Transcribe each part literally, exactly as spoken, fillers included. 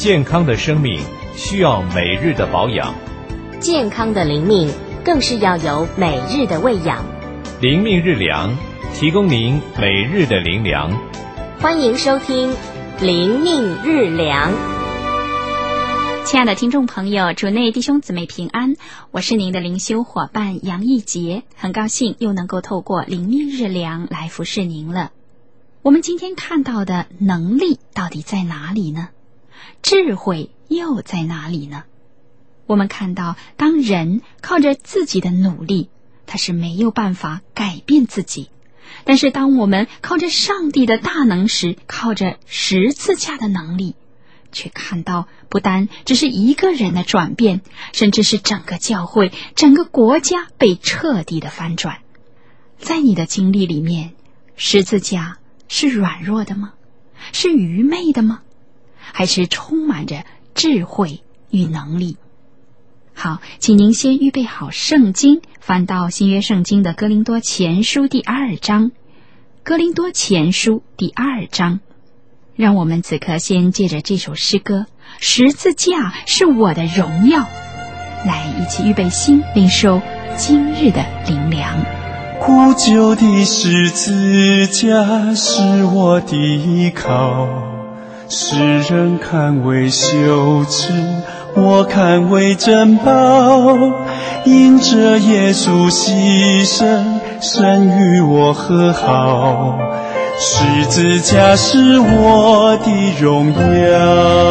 健康的生命需要每日的保养， 健康的灵命更是要有每日的喂养。 灵命日粮，提供您每日的灵粮。 欢迎收听灵命日粮。 亲爱的听众朋友，主内弟兄姊妹平安，我是您的灵修伙伴杨义杰，很高兴又能够透过灵命日粮来服侍您了。我们今天看到的能力到底在哪里呢？智慧又在哪里呢？我们看到，当人靠着自己的努力，他是没有办法改变自己。但是当我们靠着上帝的大能时，靠着十字架的能力，却看到不单只是一个人的转变，甚至是整个教会、整个国家被彻底的翻转。在你的经历里面，十字架是软弱的吗？是愚昧的吗？还是充满着智慧与能力？好，请您先预备好圣经，翻到新约圣经的哥林多前书第二章。哥林多前书第二章，让我们此刻先借着这首诗歌，十字架是我的荣耀，来一起预备心，领受今日的灵粮。 古旧的十字架是我的依靠，世人看为羞耻，我看为珍宝。因着耶稣牺牲，神与我和好，十字架是我的荣耀。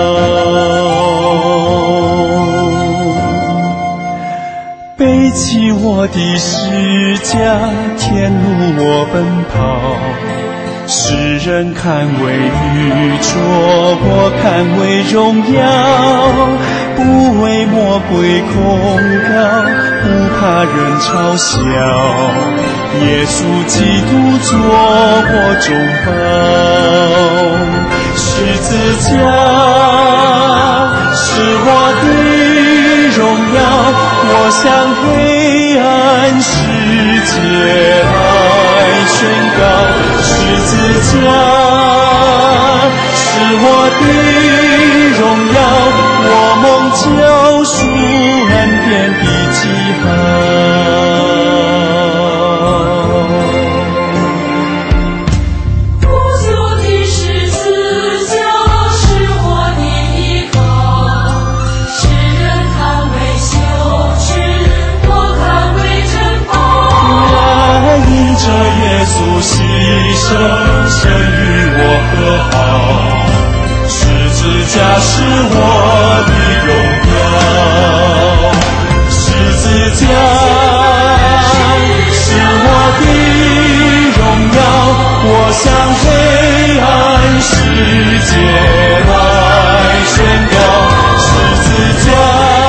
背起我的十架，天路我奔跑，世人看为愚拙，我看为荣耀。不为魔鬼控告，不怕人嘲笑，耶稣基督做我中保。十字架是我的荣耀，我向黑暗世界来宣告。十字架是我的荣耀，我蒙救赎恩典的记号。这耶稣牺牲，神与我和好，十字架是我的荣耀，十字架是我的荣耀，我向黑暗世界来宣告，十字架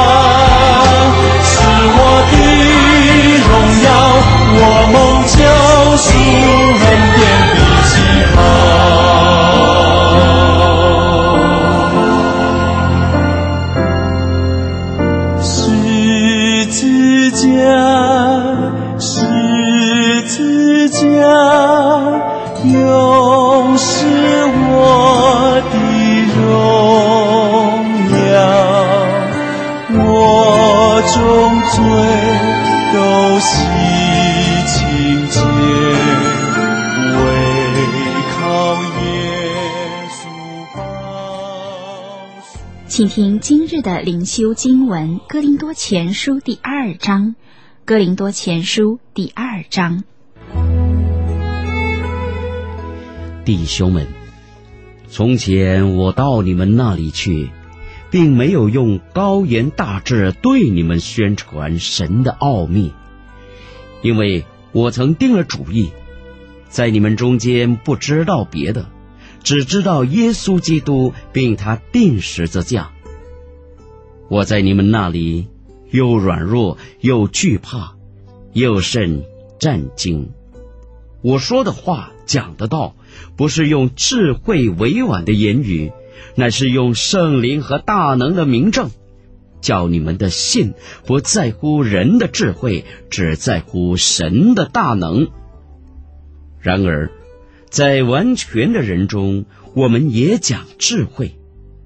是我的荣耀，我蒙救赎恩典的记号。十字架，十字架，永是我的荣耀，我众罪都洗清洁，唯靠耶稣宝血。 请听今日的灵修经文，哥林多前书第二章。哥林多前书第二章。 弟兄们，从前我到你们那里去，并没有用高言大志对你们宣传神的奥秘，因为我曾定了主意，在你们中间不知道别的，只知道耶稣基督并他钉十字架。我在你们那里又软弱又惧怕，又甚战惊。我说的话讲的道，不是用智慧委婉的言语，乃是用圣灵和大能的明证，叫你们的信不在乎人的智慧，只在乎神的大能。然而在完全的人中，我们也讲智慧，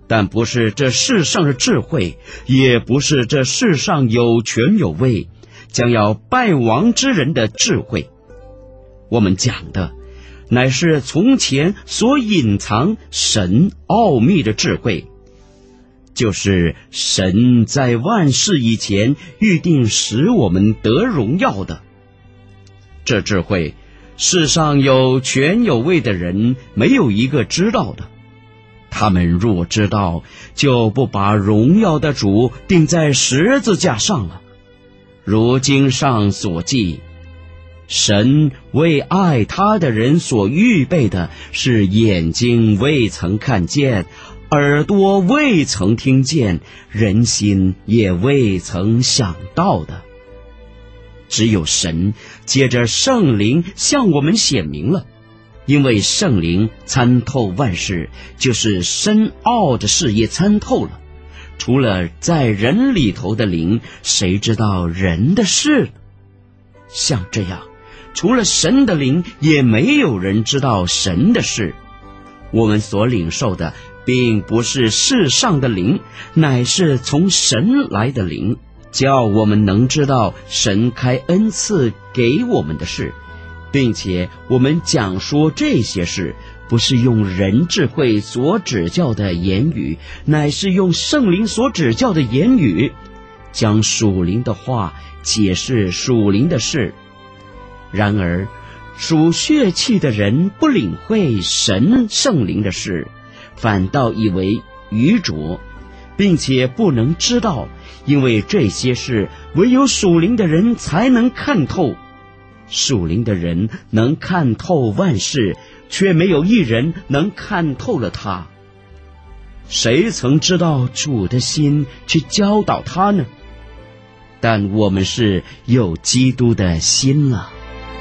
但不是这世上的智慧，也不是这世上有权有位将要败亡之人的智慧。我们讲的乃是从前所隐藏神奥秘的智慧，就是神在万事以前预定使我们得荣耀的。这智慧，世上有权有位的人没有一个知道的。他们若知道，就不把荣耀的主钉在十字架上了。如经上所记，神为爱他的人所预备的是眼睛未曾看见，耳朵未曾听见，人心也未曾想到的。只有神借着圣灵向我们显明了，因为圣灵参透万事，就是深奥的事也参透了。除了在人里头的灵，谁知道人的事呢？像这样，除了神的灵，也没有人知道神的事。我们所领受的并不是世上的灵，乃是从神来的灵，叫我们能知道神开恩赐给我们的事，并且我们讲说这些事，不是用人智慧所指教的言语，乃是用圣灵所指教的言语，将属灵的话解释属灵的事。然而属血气的人不领会神圣灵的事，反倒以为愚拙，并且不能知道，因为这些事唯有属灵的人才能看透。属灵的人能看透万事，却没有一人能看透了他。谁曾知道主的心去教导他呢？但我们是有基督的心了。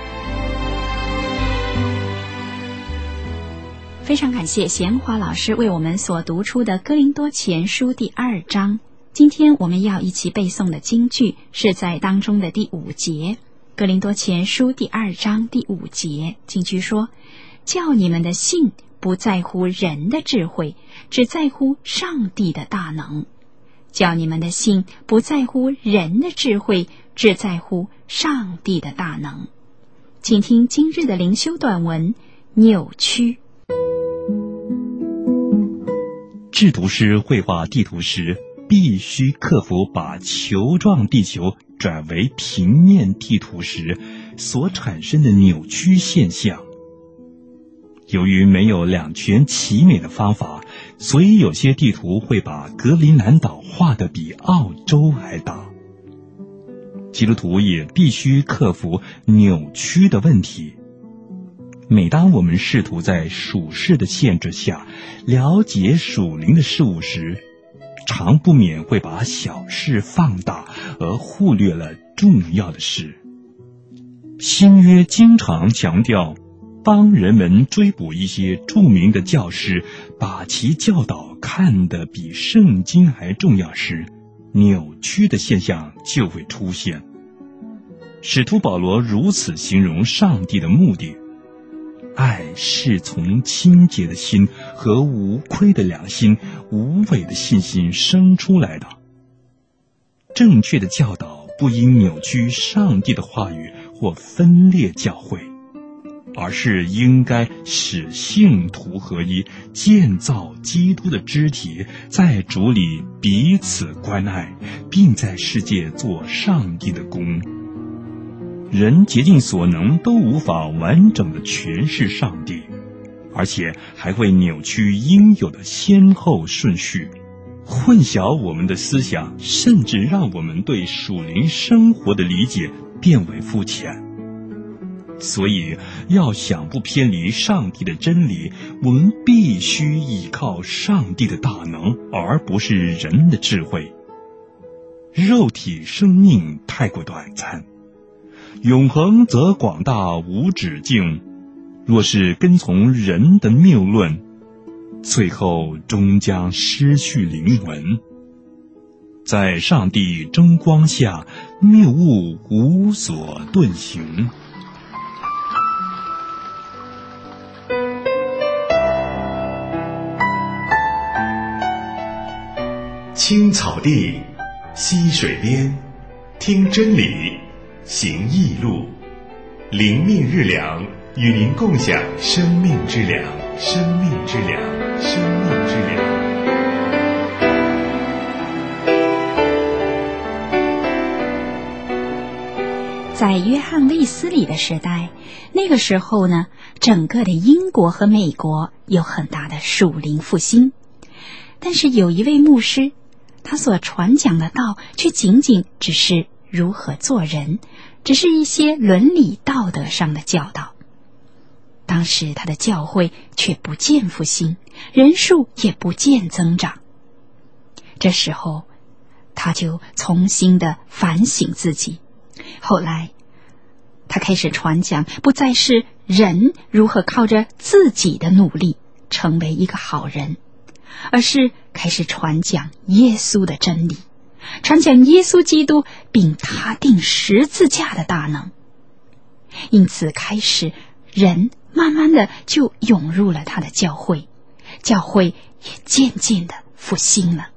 非常感谢贤华老师为我们所读出的哥林多前书第二章。今天我们要一起背诵的经句是在当中的第五节，哥林多前书第二章第五节，经句说：叫你们的信不在乎人的智慧，只在乎上帝的大能。叫你们的信不在乎人的智慧，只在乎上帝的大能。请听今日的灵修短文，扭曲。 制图师绘画地图时，必须克服把球状地球转为平面地图时所产生的扭曲现象。由于没有两全其美的方法，所以有些地图会把格陵兰岛画得比澳洲还大。基督徒也必须克服扭曲的问题。每当我们试图在属世的限制下了解属灵的事物时，常不免会把小事放大，而忽略了重要的事。新约经常强调帮人们追捕一些著名的教师，把其教导看得比圣经还重要时，扭曲的现象就会出现。使徒保罗如此形容上帝的目的：爱是从清洁的心和无亏的良心、无伪的信心生出来的。正确的教导不应扭曲上帝的话语或分裂教会，而是应该使信徒合一，建造基督的肢体，在主里彼此关爱，并在世界做上帝的工。人竭尽所能都无法完整的诠释上帝，而且还会扭曲应有的先后顺序，混淆我们的思想，甚至让我们对属灵生活的理解变为肤浅。所以要想不偏离上帝的真理，我们必须依靠上帝的大能，而不是人的智慧。肉体生命太过短暂，永恒则广大无止境。若是跟从人的谬论，最后终将失去灵魂。在上帝真光下，谬误无所遁形。 青草地，溪水边，听真理，行义路，灵命日粮，与您共享生命之粮，生命之粮，生命之粮。 在约翰卫斯理的时代，那个时候呢，整个的英国和美国有很大的属灵复兴。但是有一位牧师，他所传讲的道却仅仅只是如何做人，只是一些伦理道德上的教导。当时他的教会却不见复兴，人数也不见增长。这时候他就重新的反省自己。后来他开始传讲，不再是人如何靠着自己的努力成为一个好人，而是开始传讲耶稣的真理，传讲耶稣基督并他定十字架的大能。因此开始人慢慢的就涌入了他的教会，教会也渐渐的复兴了。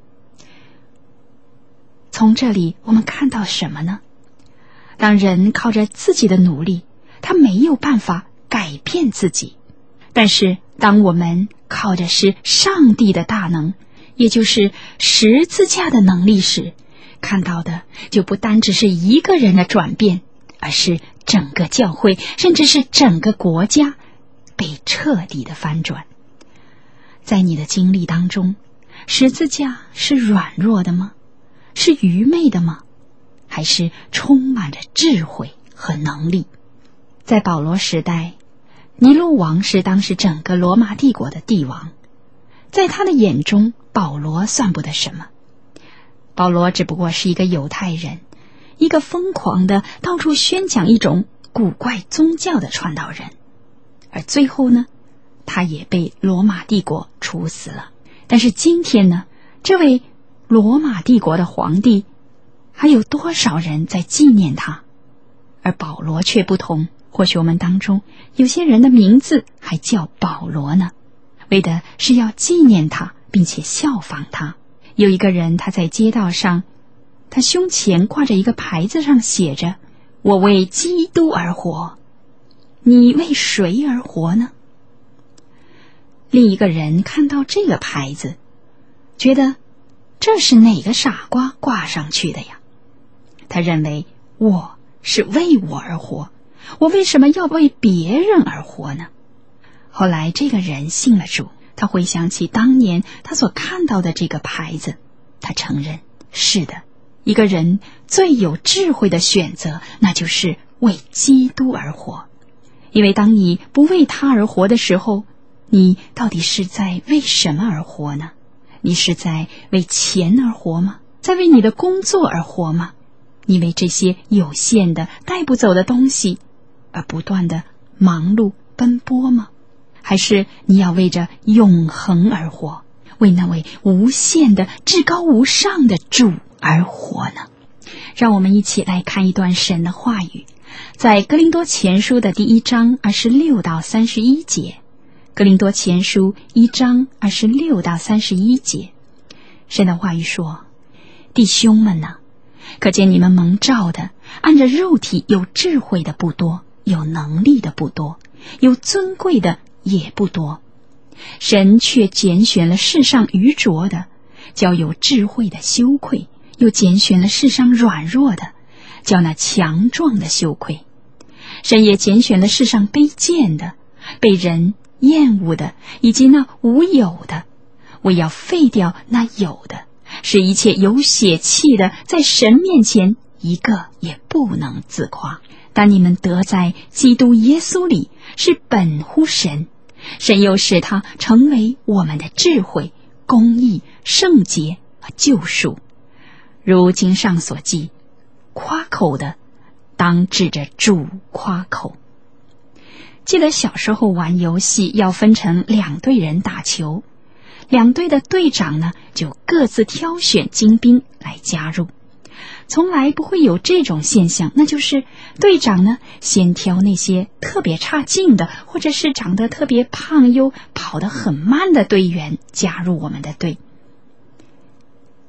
从这里我们看到什么呢？当人靠着自己的努力，他没有办法改变自己。但是当我们靠着是上帝的大能，也就是十字架的能力时，看到的就不单只是一个人的转变，而是整个教会，甚至是整个国家被彻底的翻转。在你的经历当中，十字架是软弱的吗？是愚昧的吗？还是充满着智慧和能力？在保罗时代，尼禄王是当时整个罗马帝国的帝王，在他的眼中，保罗算不得什么。保罗只不过是一个犹太人，一个疯狂的到处宣讲一种古怪宗教的传道人，而最后呢，他也被罗马帝国处死了。但是今天呢，这位罗马帝国的皇帝还有多少人在纪念他？而保罗却不同，或许我们当中有些人的名字还叫保罗呢，为的是要纪念他，并且效仿他。有一个人，他在街道上，他胸前挂着一个牌子，上写着：我为基督而活。你为谁而活呢？另一个人看到这个牌子，觉得这是哪个傻瓜挂上去的呀？他认为我是为我而活，我为什么要为别人而活呢？后来这个人信了主，他回想起当年他所看到的这个牌子，他承认，是的，一个人最有智慧的选择，那就是为基督而活。因为当你不为他而活的时候，你到底是在为什么而活呢？你是在为钱而活吗？在为你的工作而活吗？你为这些有限的带不走的东西而不断的忙碌奔波吗？还是你要为着永恒而活，为那位无限的至高无上的主而活呢？让我们一起来看一段神的话语，在哥林多前书的第一章二十六到三十一节。哥林多前书一章二十六到三十一节，神的话语说：弟兄们哪，可见你们蒙召的，按着肉体有智慧的不多，有能力的不多，有尊贵的也不多。神却拣选了世上愚拙的，叫有智慧的羞愧；又拣选了世上软弱的，叫那强壮的羞愧。神也拣选了世上卑贱的，被人厌恶的，以及那无有的，为要废掉那有的，使一切有血气的在神面前一个也不能自夸。但你们得在基督耶稣里是本乎神，神又使他成为我们的智慧、公义、圣洁和救赎。如经上所记，夸口的当指着主夸口。记得小时候玩游戏要分成两队人打球，两队的队长呢就各自挑选精兵来加入。从来不会有这种现象，那就是队长呢先挑那些特别差劲的，或者是长得特别胖又跑得很慢的队员加入我们的队。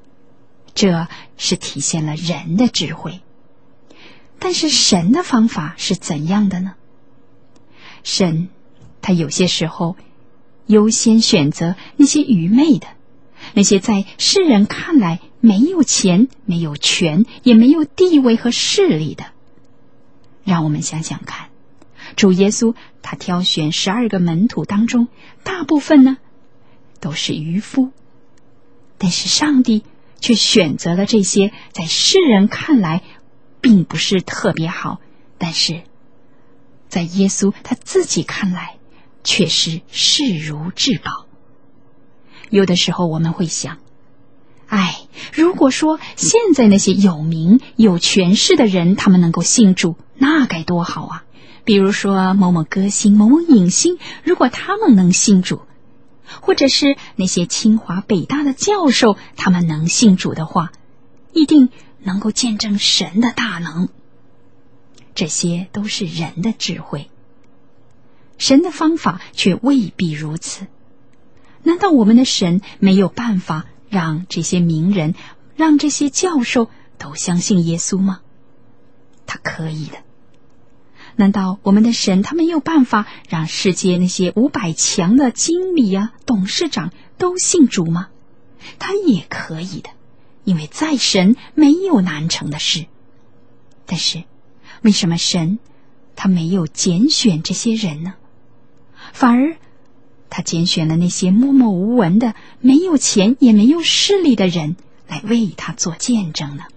这是体现了人的智慧。但是神的方法是怎样的呢？神他有些时候优先选择那些愚昧的，那些在世人看来没有钱、没有权、也没有地位和势力的。让我们想想看，主耶稣他挑选十二个门徒当中，大部分呢都是渔夫，但是上帝却选择了这些在世人看来并不是特别好，但是在耶稣他自己看来却是视如至宝。有的时候我们会想，哎，如果说现在那些有名有权势的人他们能够信主，那该多好啊！比如说某某歌星、某某影星，如果他们能信主，或者是那些清华北大的教授他们能信主的话，一定能够见证神的大能。这些都是人的智慧，神的方法却未必如此。难道我们的神没有办法让这些名人、让这些教授都相信耶稣吗？他可以的。难道我们的神他没有办法让世界那些五百强的经理啊、董事长都信主吗？他也可以的，因为在神没有难成的事。但是为什么神他没有拣选这些人呢？反而他拣选了那些默默无闻的、没有钱也没有势力的人来为他做见证呢？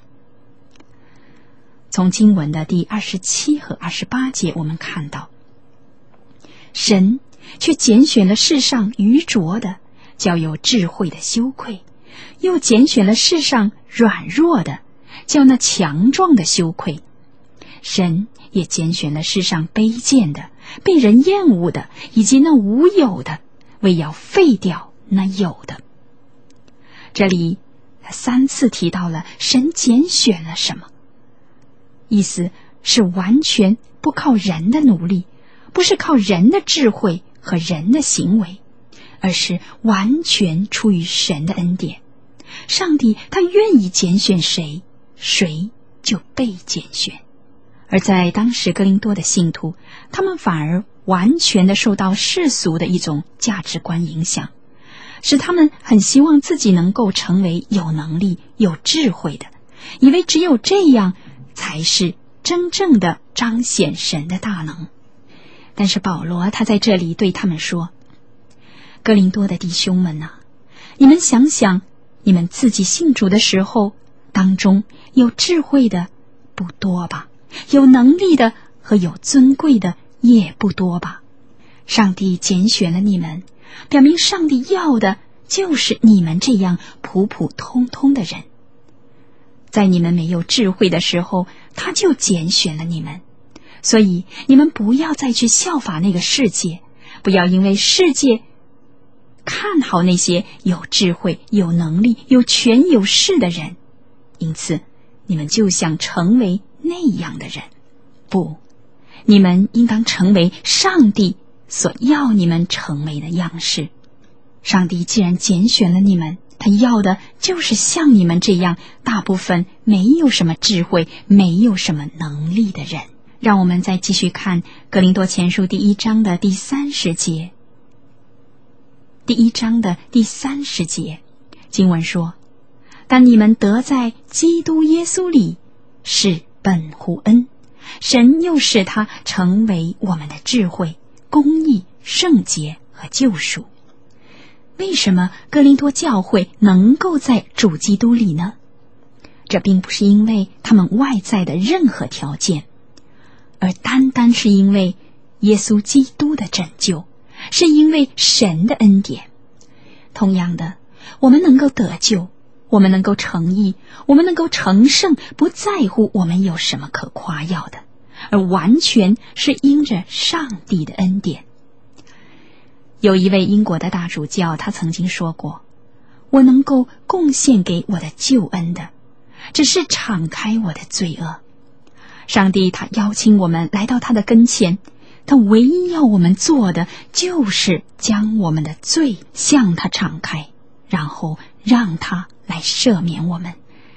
从经文的第二十七和二十八节我们看到，神却拣选了世上愚拙的，叫有智慧的羞愧，又拣选了世上软弱的，叫那强壮的羞愧。神也拣选了世上卑贱的、被人厌恶的，以及那无有的，为要废掉那有的。这里他三次提到了神拣选了什么，意思是完全不靠人的努力，不是靠人的智慧和人的行为，而是完全出于神的恩典。上帝他愿意拣选谁，谁就被拣选。而在当时哥林多的信徒，他们反而完全的受到世俗的一种价值观影响，使他们很希望自己能够成为有能力、有智慧的，以为只有这样才是真正的彰显神的大能。但是保罗他在这里对他们说，哥林多的弟兄们啊，你们想想，你们自己信主的时候，当中有智慧的不多吧？有能力的和有尊贵的也不多吧？上帝拣选了你们，表明上帝要的就是你们这样普普通通的人。在你们没有智慧的时候，他就拣选了你们。所以你们不要再去效法那个世界，不要因为世界看好那些有智慧、有能力、有权有势的人，因此你们就想成为那样的人。不，你们应当成为上帝所要你们成为的样式。上帝既然拣选了你们，他要的就是像你们这样大部分没有什么智慧、没有什么能力的人。让我们再继续看哥林多前书第一章的第三十节。第一章的第三十节，经文说，但你们得在基督耶稣里是本乎恩，神又使他成为我们的智慧、公义、圣洁和救赎。为什么哥林多教会能够在主基督里呢？这并不是因为他们外在的任何条件，而单单是因为耶稣基督的拯救，是因为神的恩典。同样的，我们能够得救，我们能够成义，我们能够成圣，不在乎我们有什么可夸耀的，而完全是因着上帝的恩典。有一位英国的大主教，他曾经说过，我能够贡献给我的救恩的，只是敞开我的罪恶。上帝他邀请我们来到他的跟前，他唯一要我们做的就是将我们的罪向他敞开，然后让他来赦免我们，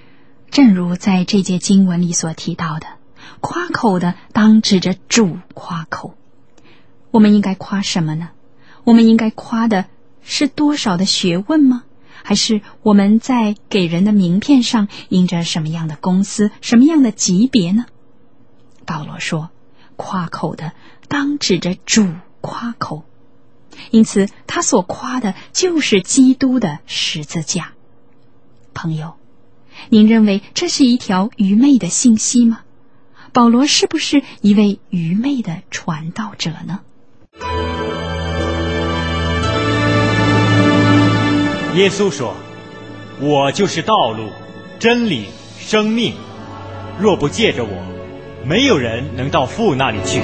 正如在这节经文里所提到的，夸口的当指着主夸口。我们应该夸什么呢？我们应该夸的是多少的学问吗？还是我们在给人的名片上印着什么样的公司、什么样的级别呢？保罗说，夸口的当指着主夸口。因此他所夸的就是基督的十字架。朋友，您认为这是一条愚昧的信息吗？保罗是不是一位愚昧的传道者呢？ 耶稣说，我就是道路、真理、生命，若不借着我，没有人能到父那里去。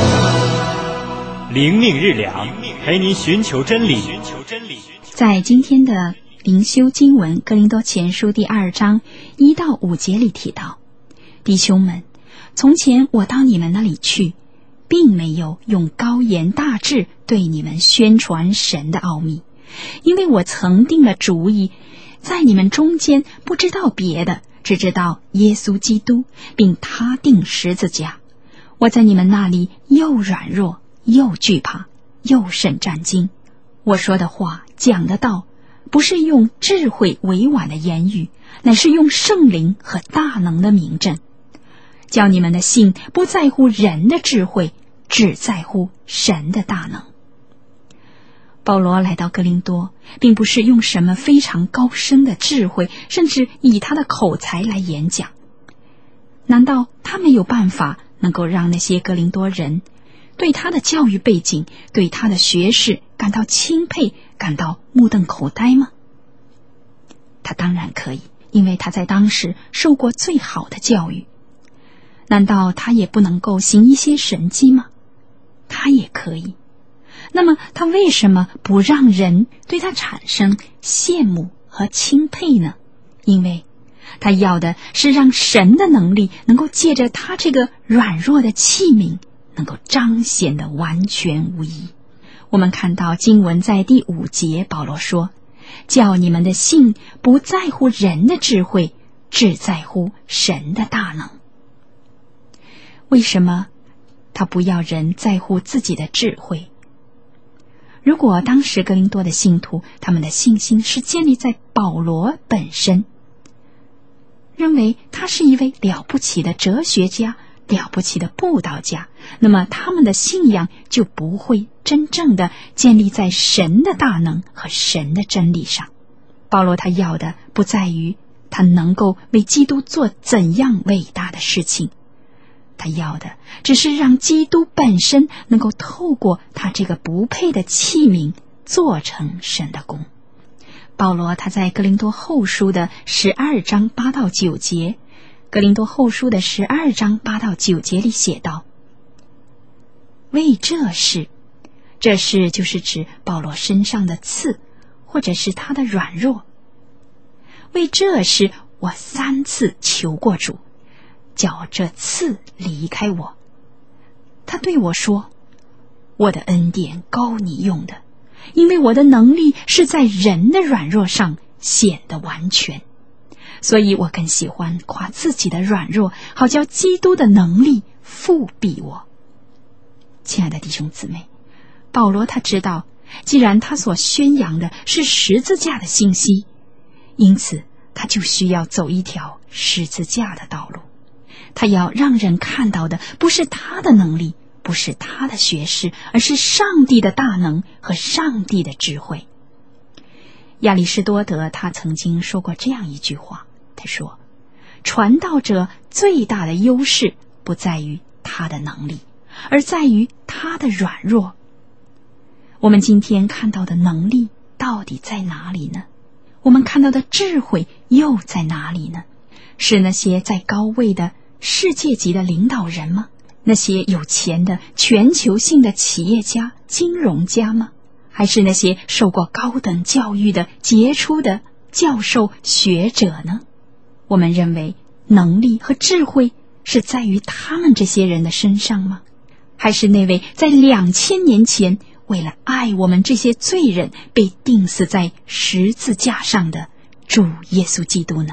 灵命日粮，陪您寻求真理。 在今天的灵修经文哥林多前书第二章一到五节里提到，弟兄们，从前我到你们那里去，并没有用高言大志对你们宣传神的奥秘，因为我曾定了主意，在你们中间不知道别的，只知道耶稣基督，并他定十字架。我在你们那里又软弱，又惧怕，又甚战惊。我说的话，讲的道，不是用智慧委婉的言语，乃是用圣灵和大能的明证，叫你们的信不在乎人的智慧，只在乎神的大能。保罗来到哥林多，并不是用什么非常高深的智慧，甚至以他的口才来演讲。难道他没有办法能够让那些哥林多人对他的教育背景、对他的学识感到钦佩，感到目瞪口呆吗？他当然可以，因为他在当时受过最好的教育。难道他也不能够行一些神迹吗？他也可以。那么他为什么不让人对他产生羡慕和钦佩呢？因为他要的是让神的能力能够借着他这个软弱的器皿，能够彰显的完全无疑。我们看到经文在第五节，保罗说，叫你们的信不在乎人的智慧，只在乎神的大能。为什么他不要人在乎自己的智慧？如果当时哥林多的信徒，他们的信心是建立在保罗本身，认为他是一位了不起的哲学家、了不起的布道家，那么他们的信仰就不会真正的建立在神的大能和神的真理上。保罗他要的不在于他能够为基督做怎样伟大的事情，他要的只是让基督本身能够透过他这个不配的器皿做成神的功。保罗他在哥林多后书的十二章八到九节，哥林多后书的十二章八到九节里写道，为这事，这事就是指保罗身上的刺，或者是他的软弱。为这事，我三次求过主，叫这刺离开我。他对我说，我的恩典够你用的，因为我的能力是在人的软弱上显得完全。所以我更喜欢夸自己的软弱，好叫基督的能力复庇我。亲爱的弟兄姊妹，保罗他知道，既然他所宣扬的是十字架的信息，因此他就需要走一条十字架的道路。他要让人看到的不是他的能力，不是他的学识，而是上帝的大能和上帝的智慧。亚里士多德他曾经说过这样一句话，他说，传道者最大的优势不在于他的能力，而在于他的软弱。我们今天看到的能力到底在哪里呢？我们看到的智慧又在哪里呢？是那些在高位的世界级的领导人吗？那些有钱的全球性的企业家、金融家吗？还是那些受过高等教育的杰出的教授、学者呢？我们认为能力和智慧是在于他们这些人的身上吗？还是那位在两千年前为了爱我们这些罪人被钉死在十字架上的主耶稣基督呢？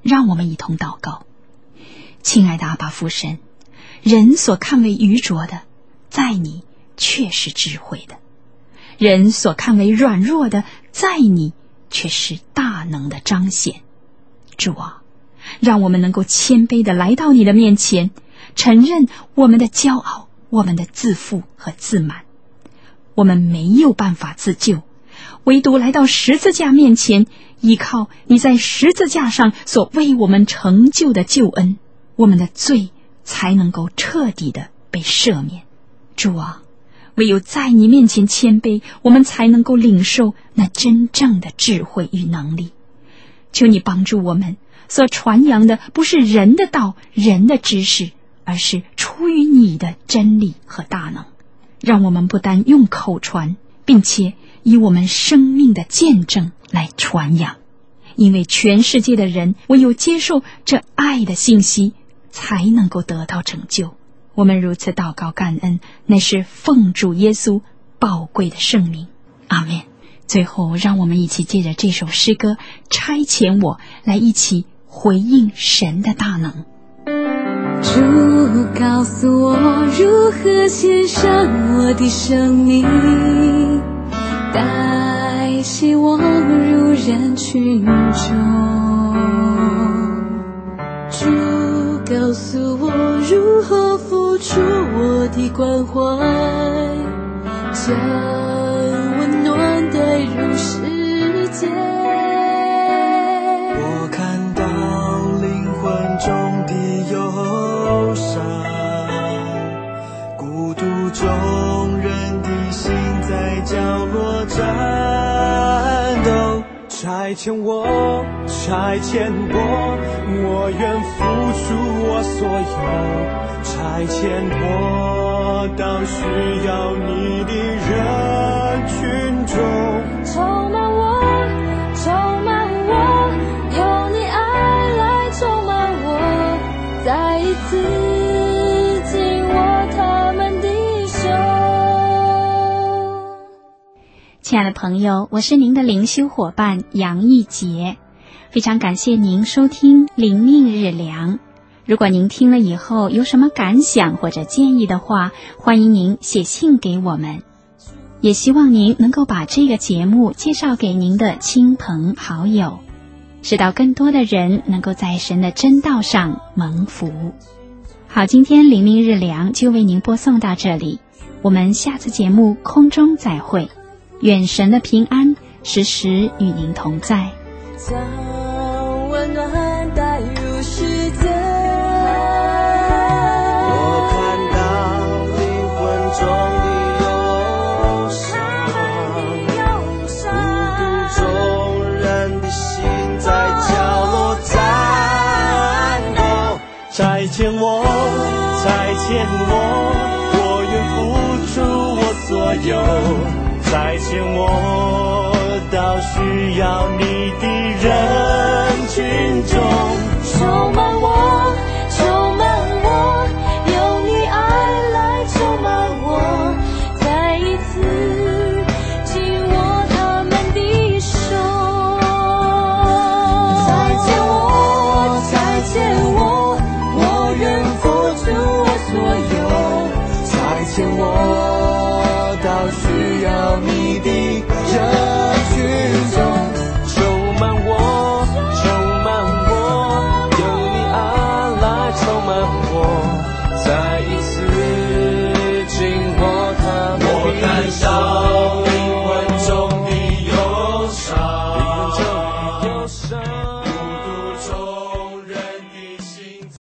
让我们一同祷告。亲爱的阿爸父神，人所看为愚拙的，在你却是智慧的；人所看为软弱的，在你却是大能的彰显。主啊，让我们能够谦卑地来到你的面前，承认我们的骄傲，我们的自负和自满。我们没有办法自救，唯独来到十字架面前，依靠你在十字架上所为我们成就的救恩，我们的罪才能够彻底的被赦免。主啊，唯有在你面前谦卑，我们才能够领受那真正的智慧与能力。求你帮助我们，所传扬的不是人的道、人的知识，而是出于你的真理和大能。让我们不但用口传，并且以我们生命的见证来传扬。因为全世界的人唯有接受这爱的信息，才能够得到拯救。我们如此祷告感恩，乃是奉主耶稣宝贵的圣名。阿们。最后，让我们一起借着这首诗歌差遣我，来一起回应神的大能。 主告诉我如何献上我的生命，带希望入人群中。主告诉我如何付出我的关怀，将温暖带入世界。 我看到灵魂中的忧伤，孤独中人的心在角落战斗。差遣我，差遣我，我愿付出我所有。差遣我到需要你的人群中， 充满我，充满我，有你爱来充满我，再一次紧握他们的手。 亲爱的朋友，我是您的灵修伙伴杨义杰，非常感谢您收听灵命日粮。如果您听了以后有什么感想或者建议的话，欢迎您写信给我们。也希望您能够把这个节目介绍给您的亲朋好友，使到更多的人能够在神的真道上蒙福。好，今天灵命日粮就为您播送到这里，我们下次节目空中再会。愿神的平安时时与您同在， 将温暖带入世界。 我看到灵魂中的忧伤，孤独中人的心在角落战斗。差遣我，差遣我，我愿付出我所有。差遣我到需要你的人群中， 充满我，充满我，有你爱来充满我，再一次紧握他们的手。差遣我，差遣我，我愿付出我所有。差遣我到需要你的人群中，充满我，充满我，有你爱来充满我，再一次紧握他们的手。我看到灵魂中的忧伤，灵魂中的忧伤，孤独中